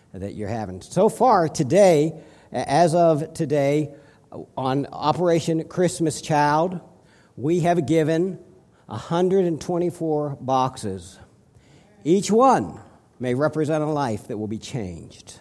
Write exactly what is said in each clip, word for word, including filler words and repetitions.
that you're having. So far today, as of today, on Operation Christmas Child, we have given one hundred twenty-four boxes. Each one may represent a life that will be changed.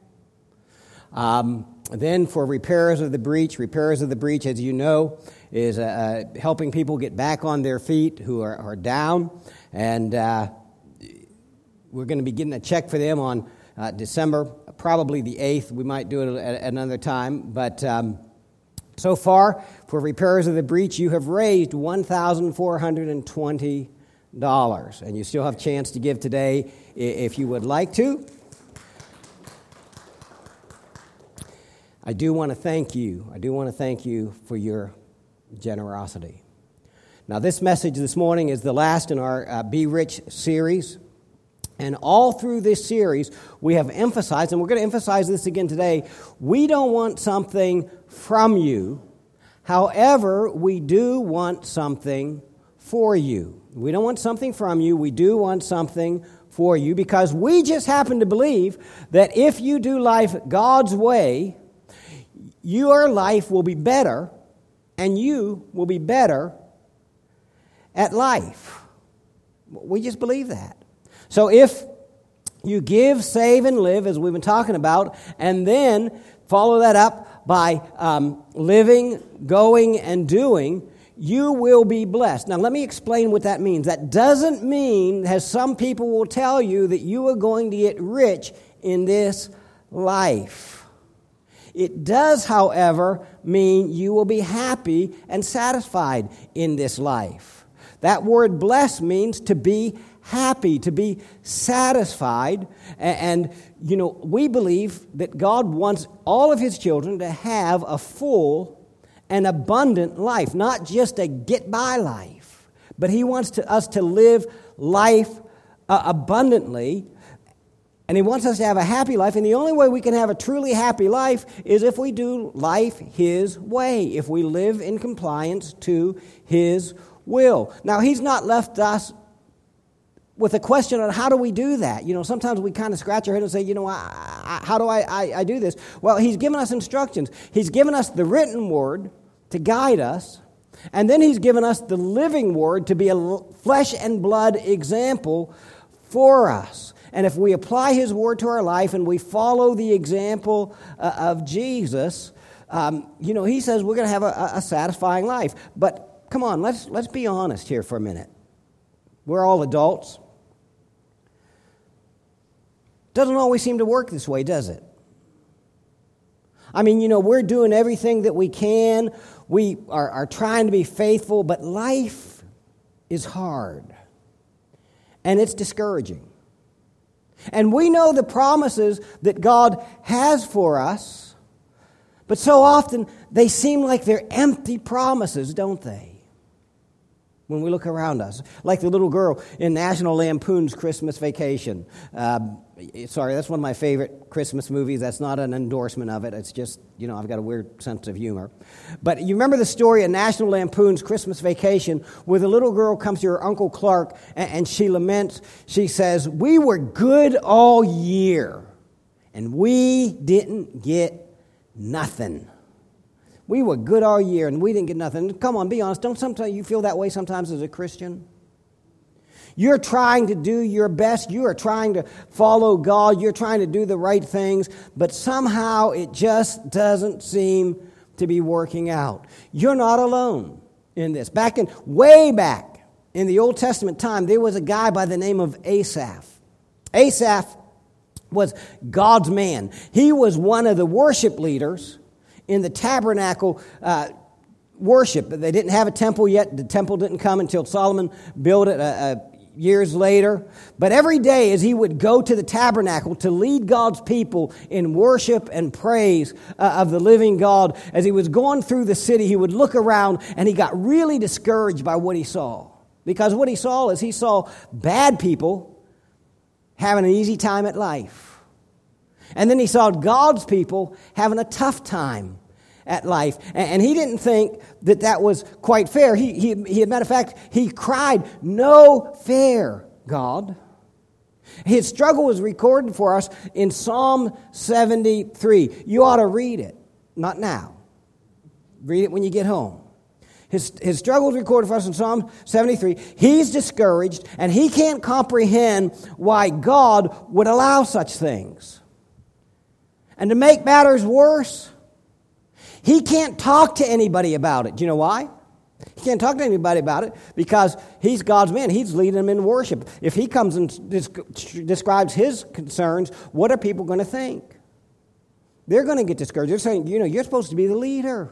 Um, then for Repairers of the Breach, Repairers of the Breach, as you know, is uh, helping people get back on their feet who are, are down. And uh, we're going to be getting a check for them on uh, December, probably the eighth. We might do it at another time. But um, so far, for Repairers of the Breach, you have raised one thousand four hundred twenty dollars. And you still have a chance to give today if you would like to. I do want to thank you. I do want to thank you for your generosity. Now, this message this morning is the last in our uh, Be Rich series. And all through this series, we have emphasized, and we're going to emphasize this again today, we don't want something from you. However, we do want something for you. We don't want something from you. We do want something for you because we just happen to believe that if you do life God's way, your life will be better, and you will be better at life. We just believe that. So if you give, save, and live, as we've been talking about, and then follow that up by um, living, going, and doing, you will be blessed. Now, let me explain what that means. That doesn't mean, as some people will tell you, that you are going to get rich in this life. It does, however, mean you will be happy and satisfied in this life. That word blessed means to be happy, to be satisfied. And, you know, we believe that God wants all of His children to have a full and abundant life, not just a get-by life, but He wants to, us to live life uh, abundantly. And He wants us to have a happy life, and the only way we can have a truly happy life is if we do life His way, if we live in compliance to His will. Now, He's not left us with a question on how do we do that. You know, sometimes we kind of scratch our head and say, you know, I, I, how do I, I, I do this? Well, He's given us instructions. He's given us the written word to guide us, and then He's given us the living word to be a flesh and blood example for us. And if we apply His word to our life and we follow the example uh, of Jesus, um, you know, He says we're going to have a, a satisfying life. But come on, let's let's be honest here for a minute. We're all adults. Doesn't always seem to work this way, does it? I mean, you know, we're doing everything that we can. We are, are trying to be faithful, but life is hard. And it's discouraging. And we know the promises that God has for us, but so often they seem like they're empty promises, don't they? When we look around us. Like the little girl in National Lampoon's Christmas Vacation. Uh, sorry, that's one of my favorite Christmas movies. That's not an endorsement of it. It's just, you know, I've got a weird sense of humor. But you remember the story in National Lampoon's Christmas Vacation where the little girl comes to her Uncle Clark and, and she laments. She says, "We were good all year and we didn't get nothing. We were good all year and we didn't get nothing." Come on, be honest. Don't sometimes you feel that way sometimes as a Christian? You're trying to do your best. You are trying to follow God. You're trying to do the right things, but somehow it just doesn't seem to be working out. You're not alone in this. Back in, way back in the Old Testament time, there was a guy by the name of Asaph. Asaph was God's man. He was one of the worship leaders in the tabernacle uh, worship. They didn't have a temple yet. The temple didn't come until Solomon built it uh, uh, years later. But every day as he would go to the tabernacle to lead God's people in worship and praise uh, of the living God, as he was going through the city, he would look around and he got really discouraged by what he saw. Because what he saw is he saw bad people having an easy time at life. And then he saw God's people having a tough time at life. And he didn't think that that was quite fair. He, he, he, as a matter of fact, he cried, "No fair, God." His struggle is recorded for us in Psalm seventy-three. You ought to read it. Not now. Read it when you get home. His, his struggle is recorded for us in Psalm seventy-three. He's discouraged, and he can't comprehend why God would allow such things. And to make matters worse, he can't talk to anybody about it. Do you know why? He can't talk to anybody about it because he's God's man. He's leading them in worship. If he comes and describes his concerns, what are people going to think? They're going to get discouraged. They're saying, you know, you're supposed to be the leader.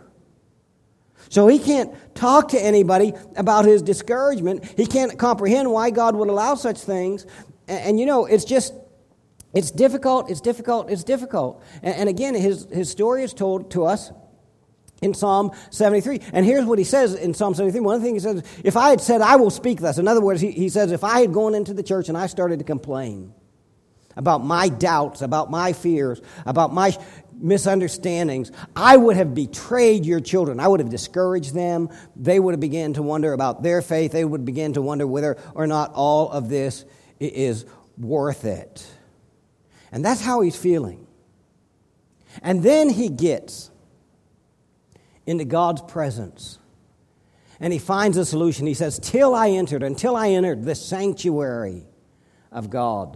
So he can't talk to anybody about his discouragement. He can't comprehend why God would allow such things. And, and you know, it's just, it's difficult, it's difficult, it's difficult. And, and again, his, his story is told to us in Psalm seventy-three. And here's what he says in Psalm seventy-three. One thing he says, if I had said, I will speak thus. In other words, he, he says, if I had gone into the church and I started to complain about my doubts, about my fears, about my misunderstandings, I would have betrayed your children. I would have discouraged them. They would have begun to wonder about their faith. They would begin to wonder whether or not all of this is worth it. And that's how he's feeling. And then he gets into God's presence. And he finds a solution. He says, till I entered, until I entered the sanctuary of God,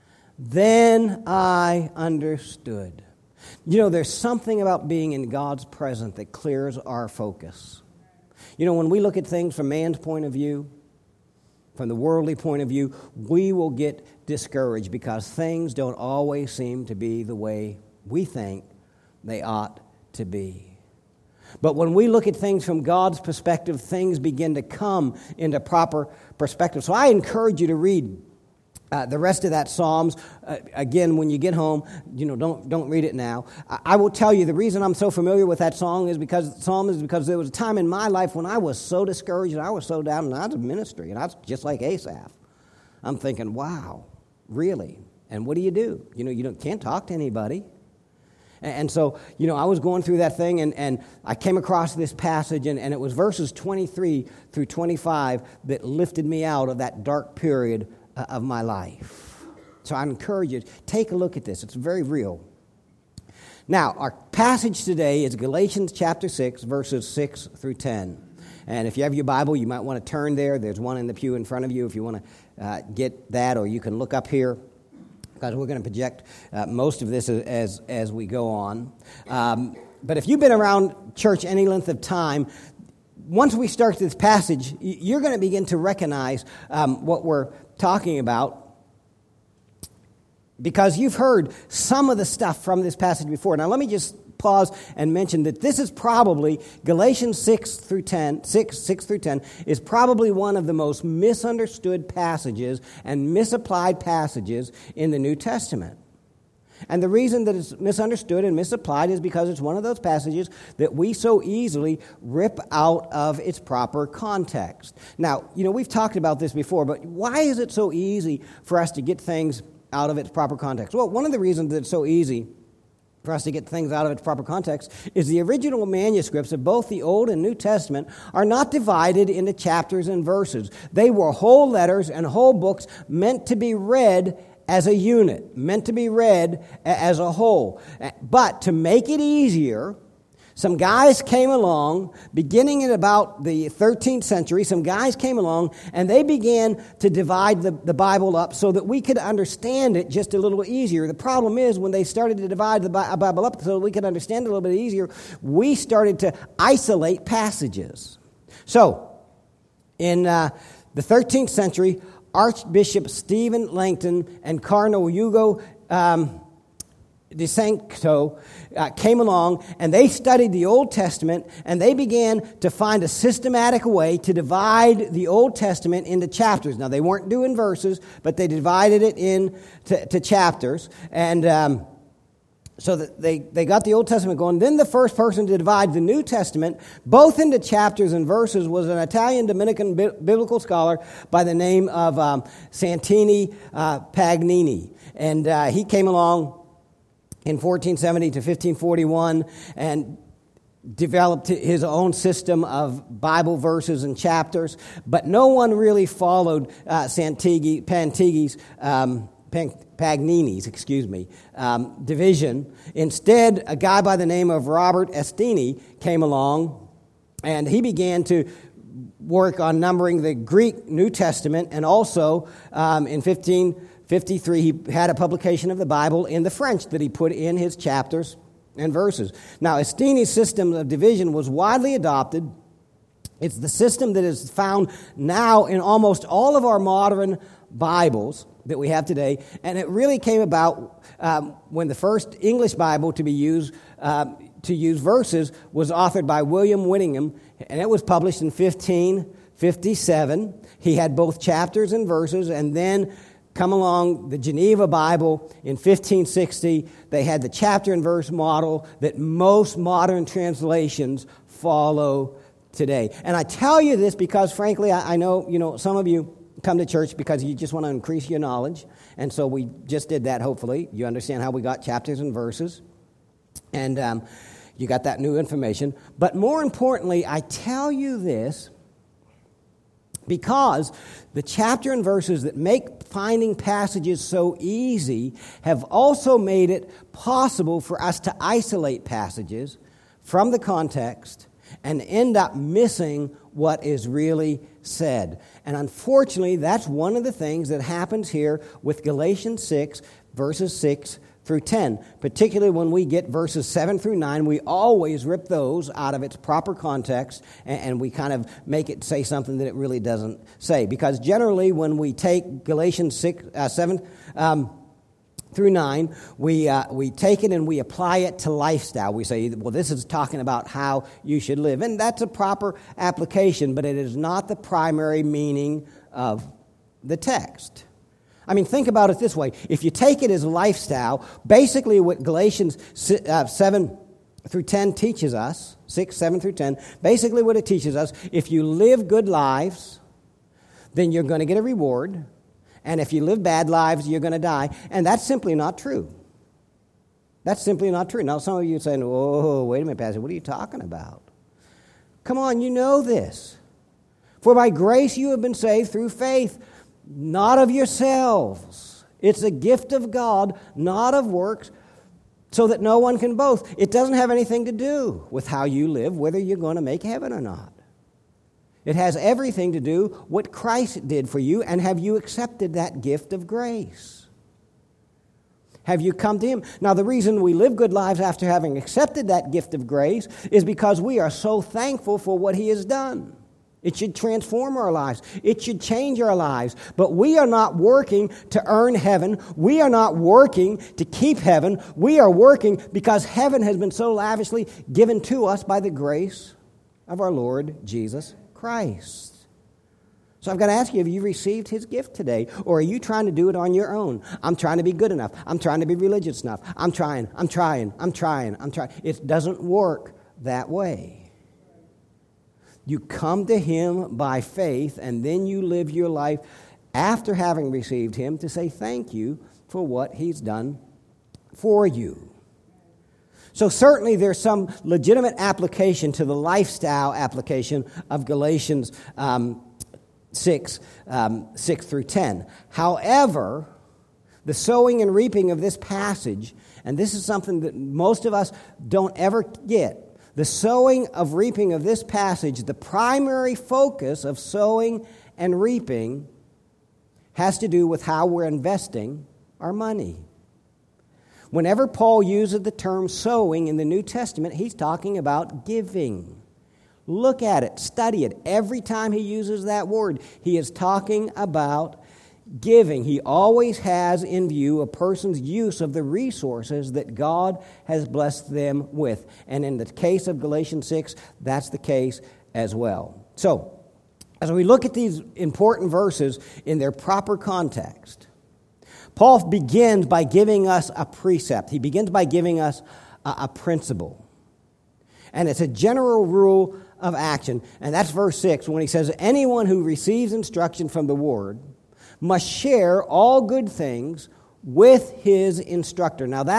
then I understood. You know, there's something about being in God's presence that clears our focus. You know, when we look at things from man's point of view, from the worldly point of view, we will get discouraged because things don't always seem to be the way we think they ought to be. But when we look at things from God's perspective, things begin to come into proper perspective. So I encourage you to read uh, the rest of that Psalms. Uh, again, when you get home, you know, don't don't read it now. I, I will tell you the reason I'm so familiar with that song is because Psalm is because there was a time in my life when I was so discouraged and I was so down, and I was in ministry, and I was just like Asaph. I'm thinking, wow, really? And what do you do? You know, you don't, can't talk to anybody. And so, you know, I was going through that thing, and, and I came across this passage, and, and it was verses twenty-three through twenty-five that lifted me out of that dark period uh, of my life. So I encourage you, take a look at this. It's very real. Now, our passage today is Galatians chapter six, verses six through ten. And if you have your Bible, you might want to turn there. There's one in the pew in front of you if you want to uh, get that, or you can look up here, because we're going to project uh, most of this as, as as we go on. Um, but if you've been around church any length of time, once we start this passage, you're going to begin to recognize um, what we're talking about, because you've heard some of the stuff from this passage before. Now, let me just pause and mention that this is probably, Galatians six through ten, six, six through ten, is probably one of the most misunderstood passages and misapplied passages in the New Testament. And the reason that it's misunderstood and misapplied is because it's one of those passages that we so easily rip out of its proper context. Now, you know, we've talked about this before, but why is it so easy for us to get things out of its proper context? Well, one of the reasons that it's so easy for us to get things out of its proper context is the original manuscripts of both the Old and New Testament are not divided into chapters and verses. They were whole letters and whole books meant to be read as a unit, meant to be read as a whole. But to make it easier, some guys came along, beginning in about the thirteenth century, some guys came along and they began to divide the, the Bible up so that we could understand it just a little easier. The problem is, when they started to divide the Bible up so that we could understand it a little bit easier, we started to isolate passages. So, in uh, the thirteenth century, Archbishop Stephen Langton and Cardinal Hugo um, de Sancto uh, came along, and they studied the Old Testament, and they began to find a systematic way to divide the Old Testament into chapters. Now, they weren't doing verses, but they divided it into to chapters, and um, so that they, they got the Old Testament going. Then the first person to divide the New Testament, both into chapters and verses, was an Italian Dominican bi- biblical scholar by the name of um, Santini uh, Paganini. And uh, he came along in fourteen seventy to fifteen forty-one and developed his own system of Bible verses and chapters. But no one really followed uh, Santigi, Pantigi's um Paganini's, excuse me, um, division. Instead, a guy by the name of Robert Estienne came along, and he began to work on numbering the Greek New Testament, and also um, in fifteen fifty-three he had a publication of the Bible in the French that he put in his chapters and verses. Now, Estienne's system of division was widely adopted. It's the system that is found now in almost all of our modern Bibles that we have today, and it really came about um, when the first English Bible to be used um, to use verses was authored by William Whittingham, and it was published in fifteen fifty-seven. He had both chapters and verses, and then come along the Geneva Bible in fifteen sixty. They had the chapter and verse model that most modern translations follow today. And I tell you this because, frankly, I, I know, you know, some of you come to church because you just want to increase your knowledge, and so we just did that, hopefully. You understand how we got chapters and verses, and um, you got that new information. But more importantly, I tell you this because the chapter and verses that make finding passages so easy have also made it possible for us to isolate passages from the context and end up missing what is really said. And unfortunately, that's one of the things that happens here with Galatians six, verses six through ten. Particularly when we get verses seven through nine, we always rip those out of its proper context, and, and we kind of make it say something that it really doesn't say. Because generally, when we take Galatians six, uh, seven... Um, through nine, we uh, we take it and we apply it to lifestyle. We say, well, this is talking about how you should live. And that's a proper application, but it is not the primary meaning of the text. I mean, think about it this way. If you take it as lifestyle, basically what Galatians uh, seven through ten teaches us, six, seven through ten, basically what it teaches us, if you live good lives, then you're going to get a reward. And if you live bad lives, you're going to die. And that's simply not true. That's simply not true. Now, some of you are saying, oh, wait a minute, Pastor, what are you talking about? Come on, you know this. For by grace you have been saved through faith, not of yourselves. It's a gift of God, not of works, so that no one can boast. It doesn't have anything to do with how you live, whether you're going to make heaven or not. It has everything to do what Christ did for you, and have you accepted that gift of grace? Have you come to Him? Now, the reason we live good lives after having accepted that gift of grace is because we are so thankful for what He has done. It should transform our lives. It should change our lives. But we are not working to earn heaven. We are not working to keep heaven. We are working because heaven has been so lavishly given to us by the grace of our Lord Jesus Christ. So I've got to ask you, have you received His gift today? Or are you trying to do it on your own? I'm trying to be good enough. I'm trying to be religious enough. I'm trying, I'm trying, I'm trying, I'm trying. It doesn't work that way. You come to Him by faith, and then you live your life after having received Him to say thank you for what He's done for you. So certainly there's some legitimate application to the lifestyle application of Galatians um, six, um, six through ten. However, the sowing and reaping of this passage, and this is something that most of us don't ever get, the sowing of reaping of this passage, the primary focus of sowing and reaping has to do with how we're investing our money. Whenever Paul uses the term sowing in the New Testament, he's talking about giving. Look at it, study it. Every time he uses that word, he is talking about giving. He always has in view a person's use of the resources that God has blessed them with. And in the case of Galatians six, that's the case as well. So, as we look at these important verses in their proper context, Paul begins by giving us a precept. He begins by giving us a, a principle. And it's a general rule of action. And that's verse six when he says, anyone who receives instruction from the Word must share all good things with his instructor. Now that's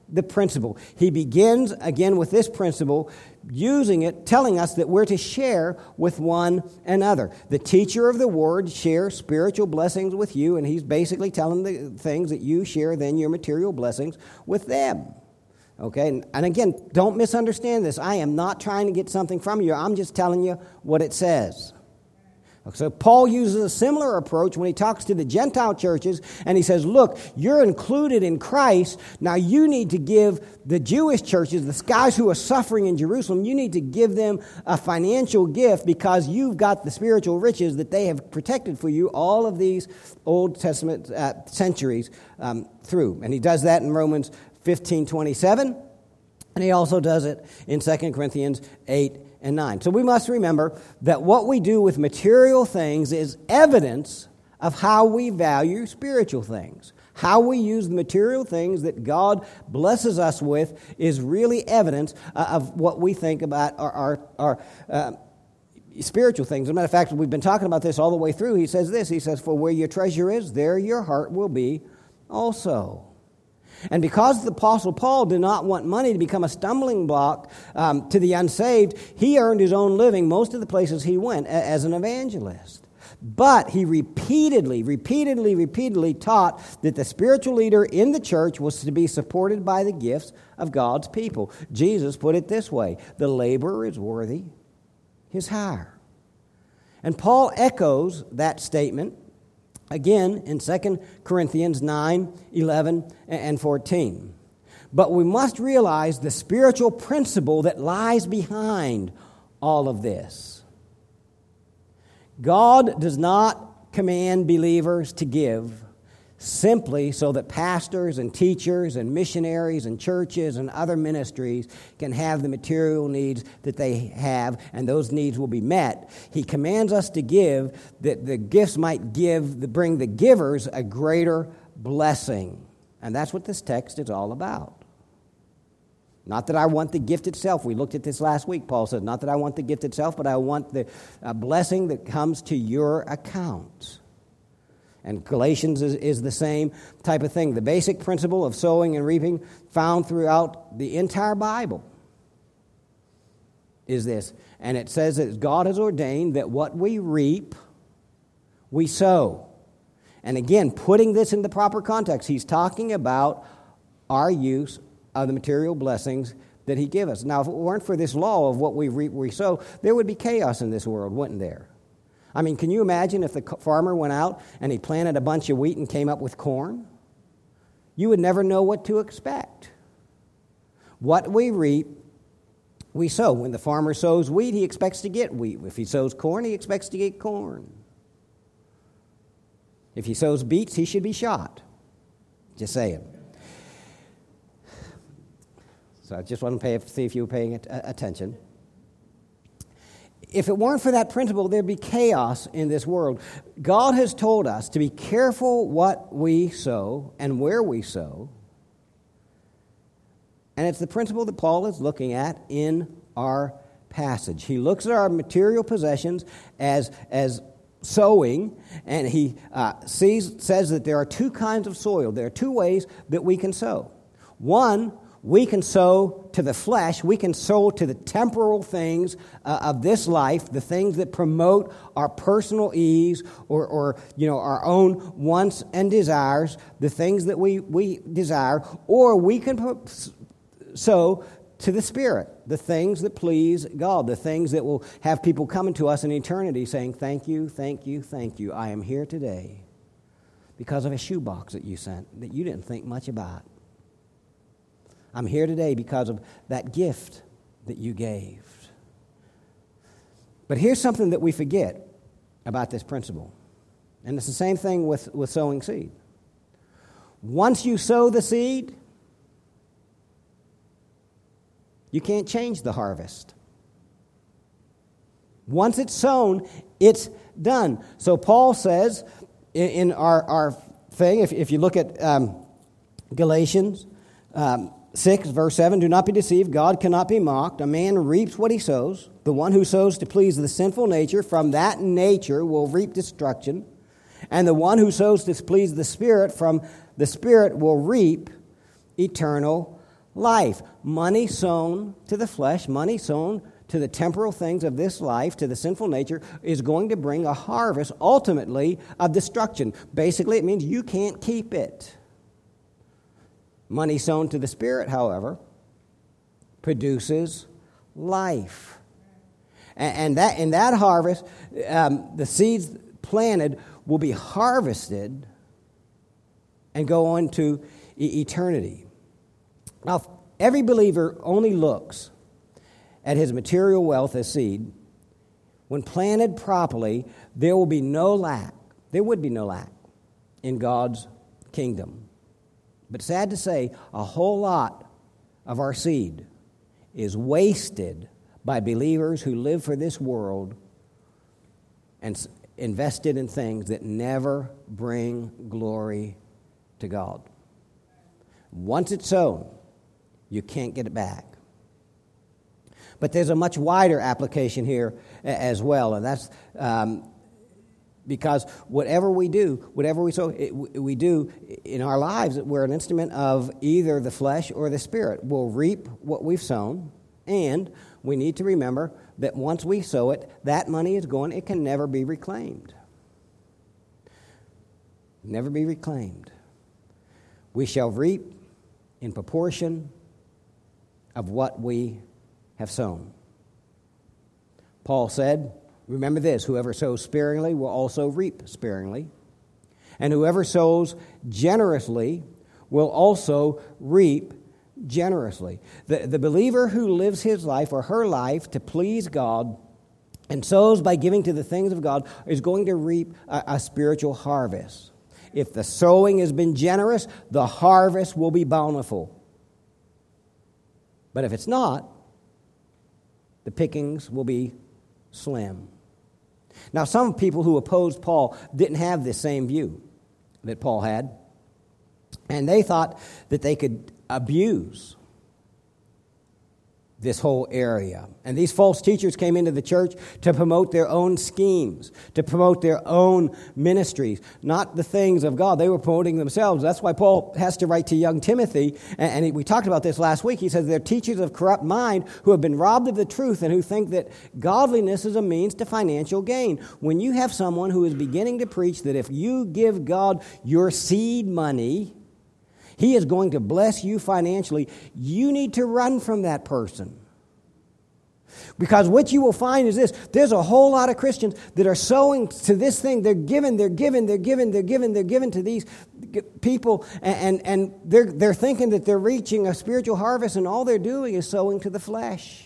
the principle. He begins again with this principle, using it, telling us that we're to share with one another. The teacher of the word shares spiritual blessings with you, and he's basically telling the things that you share then your material blessings with them. Okay, and again, don't misunderstand this. I am not trying to get something from you. I'm just telling you what it says. So Paul uses a similar approach when he talks to the Gentile churches, and he says, look, you're included in Christ. Now you need to give the Jewish churches, the guys who are suffering in Jerusalem, you need to give them a financial gift because you've got the spiritual riches that they have protected for you all of these Old Testament uh, centuries um, through. And he does that in Romans fifteen twenty-seven, and he also does it in Second Corinthians eight and nine. So we must remember that what we do with material things is evidence of how we value spiritual things. How we use the material things that God blesses us with is really evidence uh, of what we think about our, our, our uh, spiritual things. As a matter of fact, we've been talking about this all the way through. He says this, he says, for where your treasure is, there your heart will be also. And because the Apostle Paul did not want money to become a stumbling block um, to the unsaved, he earned his own living most of the places he went a- as an evangelist. But he repeatedly, repeatedly, repeatedly taught that the spiritual leader in the church was to be supported by the gifts of God's people. Jesus put it this way, the laborer is worthy his hire. And Paul echoes that statement again in Second Corinthians nine, eleven, and fourteen. But we must realize the spiritual principle that lies behind all of this. God does not command believers to give simply so that pastors and teachers and missionaries and churches and other ministries can have the material needs that they have, and those needs will be met. He commands us to give that the gifts might give, bring the givers a greater blessing. And that's what this text is all about. Not that I want the gift itself. We looked at this last week. Paul said, not that I want the gift itself, but I want the uh, blessing that comes to your account. And Galatians is, is the same type of thing. The basic principle of sowing and reaping found throughout the entire Bible is this. And it says that God has ordained that what we reap, we sow. And again, putting this in the proper context, he's talking about our use of the material blessings that he gives us. Now, if it weren't for this law of what we reap, we sow, there would be chaos in this world, wouldn't there? I mean, can you imagine if the farmer went out and he planted a bunch of wheat and came up with corn? You would never know what to expect. What we reap, we sow. When the farmer sows wheat, he expects to get wheat. If he sows corn, he expects to get corn. If he sows beets, he should be shot. Just saying. So I just want to pay, see if you were paying attention. If it weren't for that principle, there'd be chaos in this world. God has told us to be careful what we sow and where we sow. And it's the principle that Paul is looking at in our passage. He looks at our material possessions as, as sowing, and he uh, sees, says that there are two kinds of soil. There are two ways that we can sow. One, we can sow to the flesh. We can sow to the temporal things uh, of this life, the things that promote our personal ease or, or you know, our own wants and desires, the things that we, we desire. Or we can sow to the Spirit, the things that please God, the things that will have people coming to us in eternity saying, thank you, thank you, thank you. I am here today because of a shoebox that you sent that you didn't think much about. I'm here today because of that gift that you gave. But here's something that we forget about this principle. And it's the same thing with, with sowing seed. Once you sow the seed, you can't change the harvest. Once it's sown, it's done. So Paul says in, in our, our thing, if, if you look at um, Galatians, um, six, verse seven, do not be deceived, God cannot be mocked. A man reaps what he sows. The one who sows to please the sinful nature, from that nature will reap destruction. And the one who sows to please the Spirit, from the Spirit will reap eternal life. Money sown to the flesh, money sown to the temporal things of this life, to the sinful nature, is going to bring a harvest, ultimately, of destruction. Basically, it means you can't keep it. Money sown to the Spirit, however, produces life. And, and that in that harvest, um, the seeds planted will be harvested and go on to e- eternity. Now, every believer only looks at his material wealth as seed. When planted properly, there will be no lack. There would be no lack in God's kingdom. But sad to say, a whole lot of our seed is wasted by believers who live for this world and invested in things that never bring glory to God. Once it's sown, you can't get it back. But there's a much wider application here as well, and that's um, because whatever we do, whatever we sow, it, we do in our lives, we're an instrument of either the flesh or the Spirit. We'll reap what we've sown, and we need to remember that once we sow it, that money is gone. It can never be reclaimed. Never be reclaimed. We shall reap in proportion of what we have sown. Paul said, remember this, whoever sows sparingly will also reap sparingly, and whoever sows generously will also reap generously. The, the believer who lives his life or her life to please God and sows by giving to the things of God is going to reap a, a spiritual harvest. If the sowing has been generous, the harvest will be bountiful. But if it's not, the pickings will be slim. Now, some people who opposed Paul didn't have this same view that Paul had, and they thought that they could abuse this whole area. And these false teachers came into the church to promote their own schemes, to promote their own ministries, not the things of God. They were promoting themselves. That's why Paul has to write to young Timothy, and, and we talked about this last week. He says they're teachers of corrupt mind who have been robbed of the truth and who think that godliness is a means to financial gain. When you have someone who is beginning to preach that if you give God your seed money, He is going to bless you financially, you need to run from that person. Because what you will find is this: there's a whole lot of Christians that are sowing to this thing. They're giving, they're giving, they're giving, they're giving, they're giving to these people, and, and, and they're, they're thinking that they're reaching a spiritual harvest, and all they're doing is sowing to the flesh.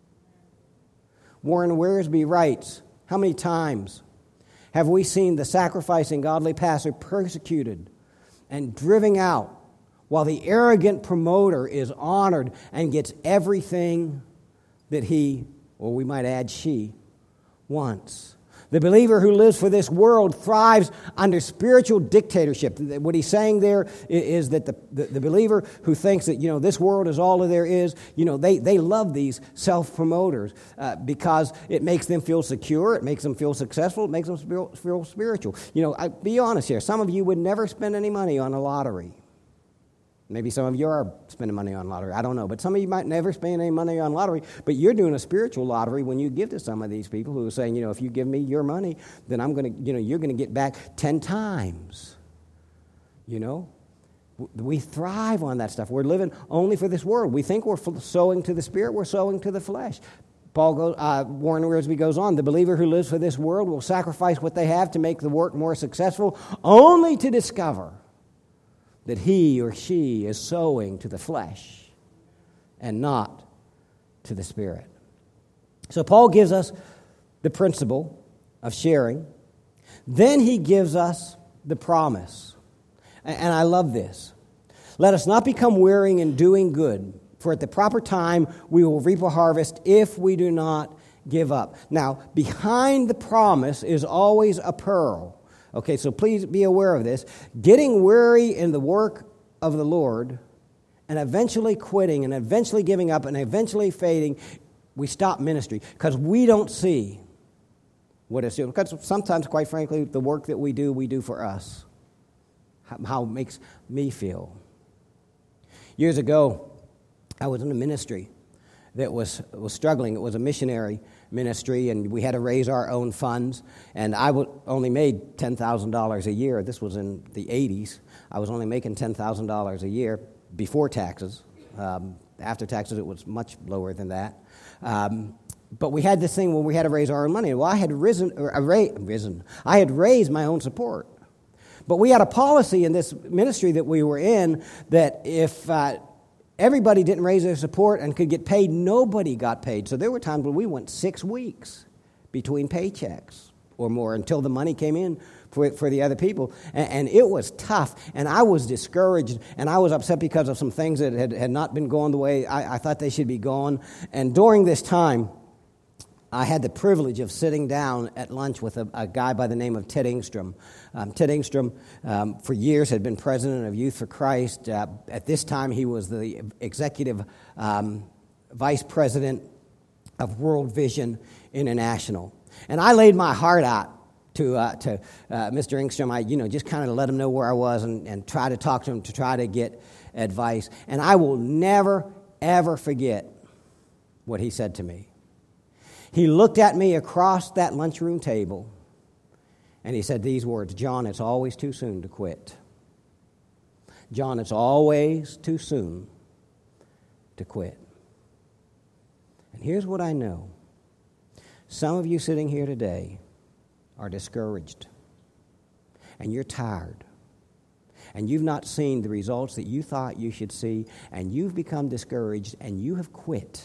Warren Wiersbe writes, how many times have we seen the sacrificing godly pastor persecuted and driven out, while the arrogant promoter is honored and gets everything that he, or we might add she, wants? The believer who lives for this world thrives under spiritual dictatorship. What he's saying there is that the, the, the believer who thinks that, you know, this world is all there is, you know, they, they love these self-promoters uh, because it makes them feel secure, it makes them feel successful, it makes them feel, feel spiritual. You know, I, be honest here, some of you would never spend any money on a lottery. Maybe some of you are spending money on lottery. I don't know. But some of you might never spend any money on lottery. But you're doing a spiritual lottery when you give to some of these people who are saying, you know, if you give me your money, then I'm going to, you know, you're going to get back ten times. You know? We thrive on that stuff. We're living only for this world. We think we're sowing to the Spirit. We're sowing to the flesh. Paul goes, uh, Warren Wiersbe goes on, the believer who lives for this world will sacrifice what they have to make the work more successful, only to discover that he or she is sowing to the flesh and not to the Spirit. So Paul gives us the principle of sharing. Then he gives us the promise. And I love this. Let us not become weary in doing good, for at the proper time we will reap a harvest if we do not give up. Now, behind the promise is always a pearl. Okay, so please be aware of this. Getting weary in the work of the Lord and eventually quitting and eventually giving up and eventually fading, we stop ministry because we don't see what it's doing. Because sometimes, quite frankly, the work that we do, we do for us. How it makes me feel. Years ago, I was in a ministry that was was struggling. It was a missionary ministry, and we had to raise our own funds. And I w- only made ten thousand dollars a year. This was in the eighties. I was only making ten thousand dollars a year before taxes. Um, after taxes, it was much lower than that. Um, but we had this thing where we had to raise our own money. Well, I had risen, or uh, ra- risen. I had raised my own support. But we had a policy in this ministry that we were in that if uh, everybody didn't raise their support and could get paid, nobody got paid. So there were times when we went six weeks between paychecks or more until the money came in for for the other people. And, and it was tough. And I was discouraged. And I was upset because of some things that had, had not been going the way I, I thought they should be going. And during this time, I had the privilege of sitting down at lunch with a, a guy by the name of Ted Engstrom. Um, Ted Engstrom, um, for years, had been president of Youth for Christ. Uh, at this time, he was the executive um, vice president of World Vision International. And I laid my heart out to uh, to uh, Mister Engstrom. I, you know, just kind of let him know where I was and, and try to talk to him to try to get advice. And I will never, ever forget what he said to me. He looked at me across that lunchroom table, and he said these words, "John, it's always too soon to quit. John, it's always too soon to quit." And here's what I know. Some of you sitting here today are discouraged, and you're tired, and you've not seen the results that you thought you should see, and you've become discouraged, and you have quit.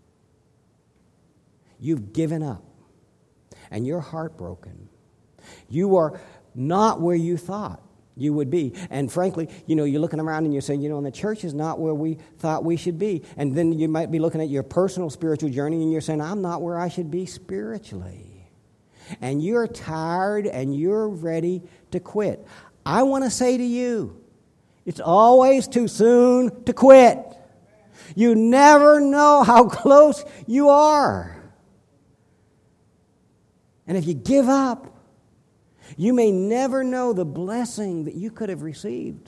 You've given up, and you're heartbroken. You are not where you thought you would be. And frankly, you know, you're looking around and you're saying, you know, and the church is not where we thought we should be. And then you might be looking at your personal spiritual journey and you're saying, I'm not where I should be spiritually. And you're tired and you're ready to quit. I want to say to you, it's always too soon to quit. You never know how close you are. And if you give up, you may never know the blessing that you could have received.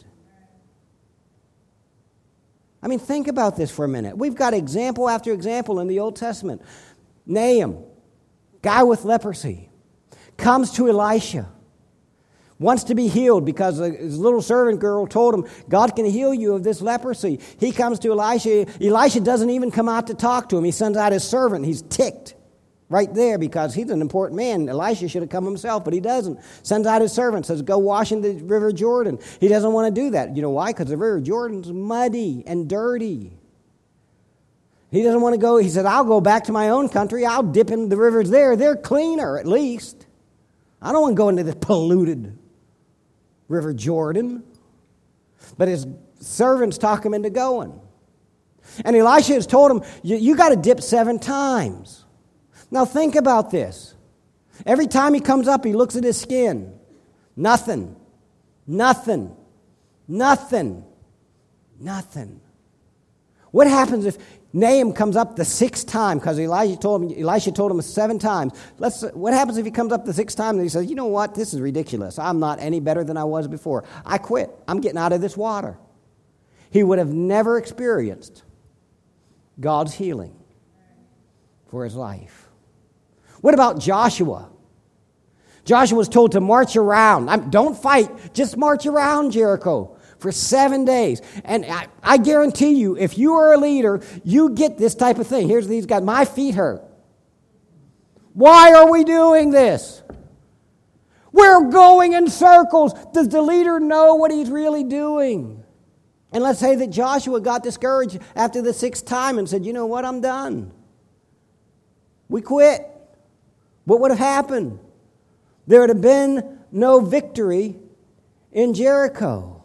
I mean, think about this for a minute. We've got example after example in the Old Testament. Nahum, guy with leprosy, comes to Elisha, wants to be healed because his little servant girl told him, God can heal you of this leprosy. He comes to Elisha. Elisha doesn't even come out to talk to him. He sends out his servant. He's ticked. Right there, because he's an important man. Elisha should have come himself, but he doesn't. Sends out his servant, says, go wash in the River Jordan. He doesn't want to do that. You know why? Because the River Jordan's muddy and dirty. He doesn't want to go. He said, I'll go back to my own country. I'll dip in the rivers there. They're cleaner, at least. I don't want to go into the polluted River Jordan. But his servants talk him into going. And Elisha has told him, you, you got to dip seven times. Now think about this. Every time he comes up, he looks at his skin. Nothing. Nothing. Nothing. Nothing. What happens if Nahum comes up the sixth time? Because Elijah told him, Elisha told him seven times. Let's. What happens if he comes up the sixth time and he says, you know what? This is ridiculous. I'm not any better than I was before. I quit. I'm getting out of this water. He would have never experienced God's healing for his life. What about Joshua? Joshua was told to march around. I'm, don't fight. Just march around Jericho for seven days. And I, I guarantee you, if you are a leader, you get this type of thing. Here's these guys. My feet hurt. Why are we doing this? We're going in circles. Does the leader know what he's really doing? And let's say that Joshua got discouraged after the sixth time and said, you know what, I'm done. We quit. What would have happened? There would have been no victory in Jericho.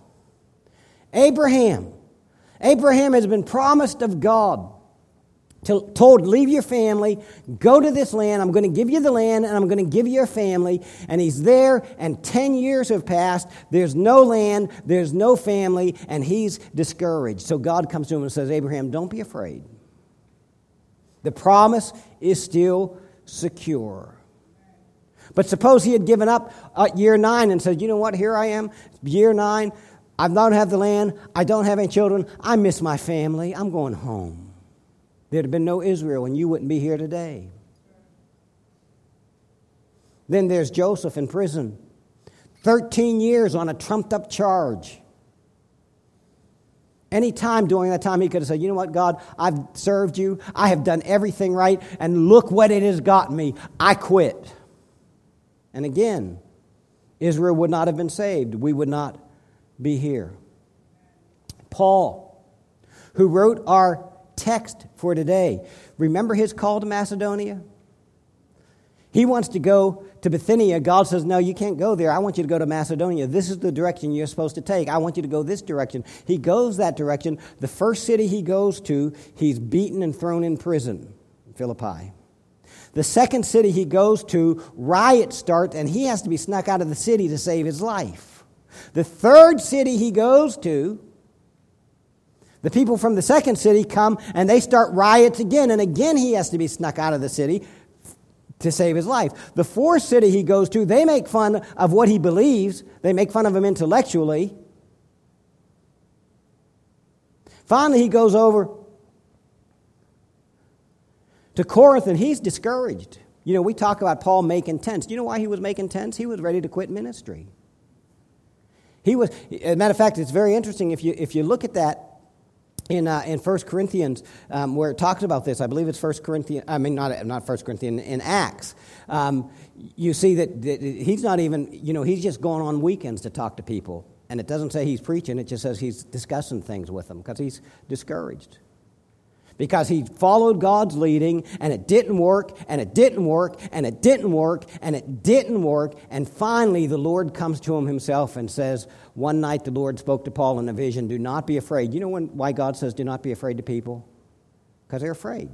Abraham. Abraham has been promised of God, to, told, leave your family, go to this land, I'm going to give you the land, and I'm going to give you a family. And he's there, and ten years have passed. There's no land, there's no family, and he's discouraged. So God comes to him and says, Abraham, don't be afraid. The promise is still secure. But suppose he had given up at year nine and said, you know what, here I am, year nine, I don't have the land. I don't have any children. I miss my family. I'm going home. There'd have been no Israel, and you wouldn't be here today. Then there's Joseph in prison. thirteen years on a trumped-up charge. Any time during that time, he could have said, you know what, God, I've served you. I have done everything right, and look what it has gotten me. I quit. And again, Israel would not have been saved. We would not be here. Paul, who wrote our text for today, remember his call to Macedonia? He wants to go to Bithynia. God says, no, you can't go there. I want you to go to Macedonia. This is the direction you're supposed to take. I want you to go this direction. He goes that direction. The first city he goes to, he's beaten and thrown in prison, Philippi. The second city he goes to, riots start, and he has to be snuck out of the city to save his life. The third city he goes to, the people from the second city come, and they start riots again, and again he has to be snuck out of the city to save his life. The fourth city he goes to, they make fun of what he believes. They make fun of him intellectually. Finally, he goes over to Corinth, and he's discouraged. You know, we talk about Paul making tents. Do you know why he was making tents? He was ready to quit ministry. He was, as a matter of fact, it's very interesting if you if you look at that in uh, in First Corinthians, um, where it talks about this. I believe it's First Corinthians. I mean, not not First Corinthians, in Acts. Um, you see that, that he's not even. You know, he's just going on weekends to talk to people, and it doesn't say he's preaching. It just says he's discussing things with them because he's discouraged. Because he followed God's leading, and it didn't work, and it didn't work, and it didn't work, and it didn't work. And finally, the Lord comes to him himself and says, one night the Lord spoke to Paul in a vision, do not be afraid. You know when, why God says do not be afraid to people? Because they're afraid.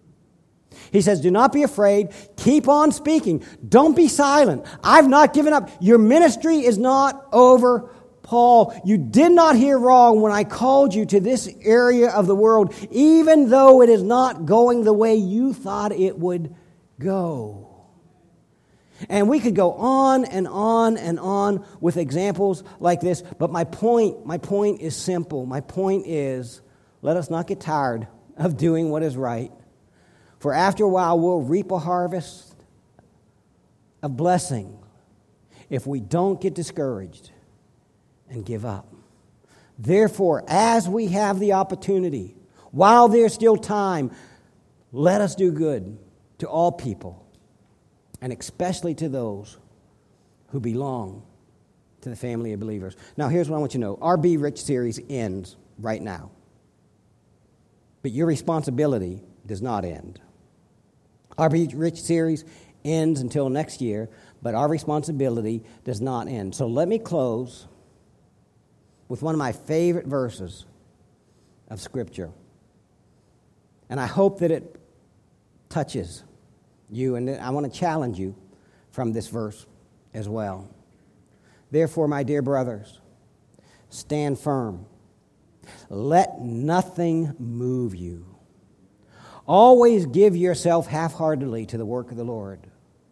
He says, do not be afraid. Keep on speaking. Don't be silent. I've not given up. Your ministry is not over. Paul, you did not hear wrong when I called you to this area of the world, even though it is not going the way you thought it would go. And we could go on and on and on with examples like this, but my point, my point is simple. My point is, let us not get tired of doing what is right. For after a while, we'll reap a harvest of blessing if we don't get discouraged and give up. Therefore, as we have the opportunity, while there's still time, let us do good to all people, and especially to those who belong to the family of believers. Now, here's what I want you to know. Our Be Rich series ends right now. But your responsibility does not end. Our Be Rich series ends until next year, but our responsibility does not end. So let me close with one of my favorite verses of Scripture. And I hope that it touches you, and I want to challenge you from this verse as well. Therefore, my dear brothers, stand firm. Let nothing move you. Always give yourself half-heartedly to the work of the Lord.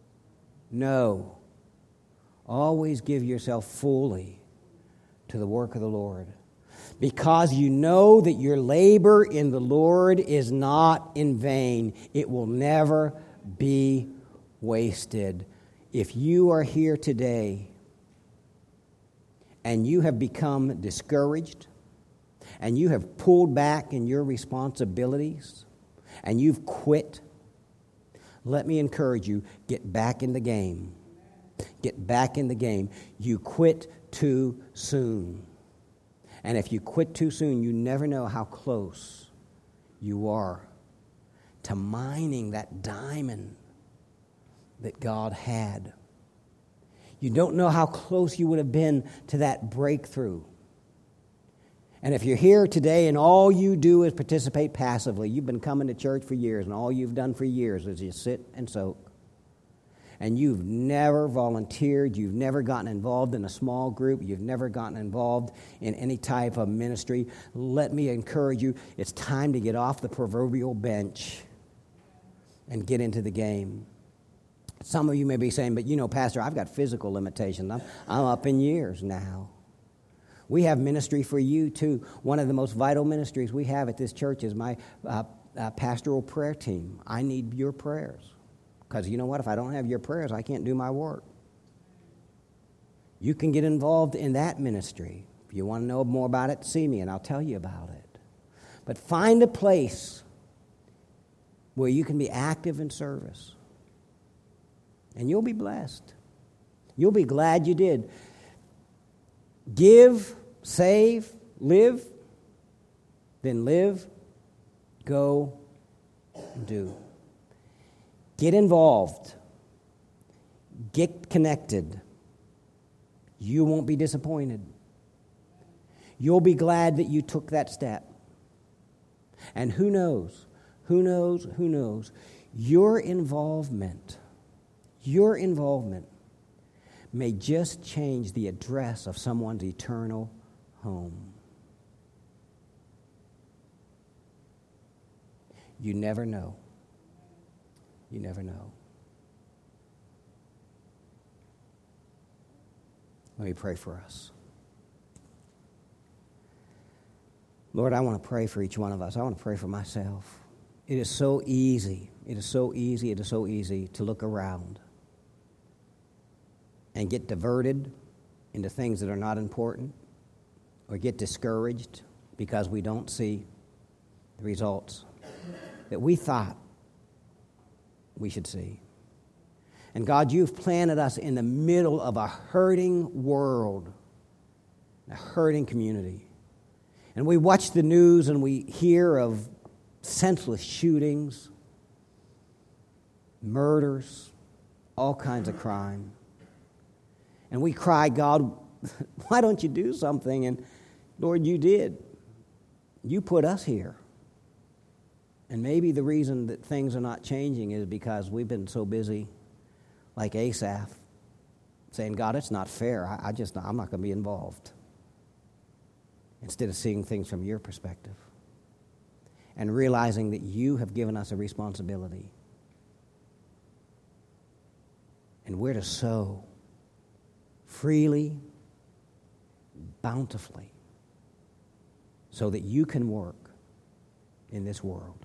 No. Always give yourself fully to the work of the Lord, because you know that your labor in the Lord is not in vain. It will never be wasted. If you are here today and you have become discouraged and you have pulled back in your responsibilities and you've quit, let me encourage you, get back in the game. Get back in the game. You quit too soon. And if you quit too soon, you never know how close you are to mining that diamond that God had. You don't know how close you would have been to that breakthrough. And if you're here today and all you do is participate passively, you've been coming to church for years, and all you've done for years is just sit and soak, and you've never volunteered, you've never gotten involved in a small group, you've never gotten involved in any type of ministry, let me encourage you, it's time to get off the proverbial bench and get into the game. Some of you may be saying, but you know, Pastor, I've got physical limitations. I'm, I'm up in years now. We have ministry for you, too. One of the most vital ministries we have at this church is my uh, uh, pastoral prayer team. I need your prayers. Because you know what? If I don't have your prayers, I can't do my work. You can get involved in that ministry. If you want to know more about it, see me, and I'll tell you about it. But find a place where you can be active in service. And you'll be blessed. You'll be glad you did. Give, save, live, then live, go, and do. Get involved. Get connected. You won't be disappointed. You'll be glad that you took that step. And who knows, who knows, who knows, your involvement, your involvement may just change the address of someone's eternal home. You never know. You never know. Let me pray for us. Lord, I want to pray for each one of us. I want to pray for myself. It is so easy. It is so easy. It is so easy to look around and get diverted into things that are not important, or get discouraged because we don't see the results that we thought we should see. And God, you've planted us in the middle of a hurting world, a hurting community. And we watch the news and we hear of senseless shootings, murders, all kinds of crime. And we cry, God, why don't you do something? And Lord, you did. You put us here. And maybe the reason that things are not changing is because we've been so busy, like Asaph, saying, God, it's not fair. I, I just, I'm not going to be involved. Instead of seeing things from your perspective and realizing that you have given us a responsibility. And we're to sow freely, bountifully, so that you can work in this world.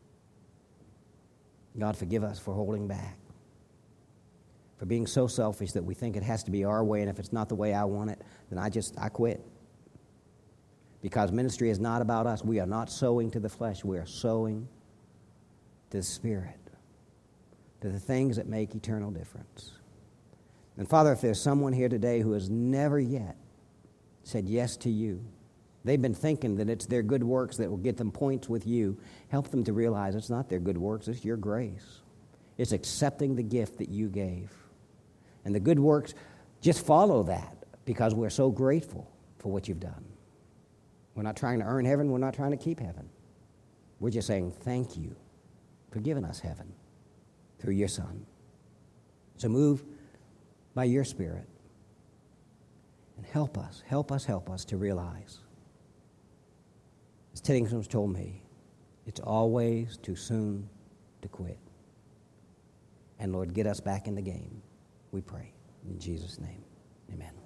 God, forgive us for holding back, for being so selfish that we think it has to be our way, and if it's not the way I want it, then I just, I quit. Because ministry is not about us. We are not sowing to the flesh. We are sowing to the Spirit, to the things that make eternal difference. And Father, if there's someone here today who has never yet said yes to you, they've been thinking that it's their good works that will get them points with you, help them to realize it's not their good works, it's your grace. It's accepting the gift that you gave. And the good works, just follow that, because we're so grateful for what you've done. We're not trying to earn heaven. We're not trying to keep heaven. We're just saying thank you for giving us heaven through your Son. So move by your Spirit and help us, help us, help us to realize, as Ted Ingham's told me, it's always too soon to quit. And Lord, get us back in the game, we pray. In Jesus' name, amen.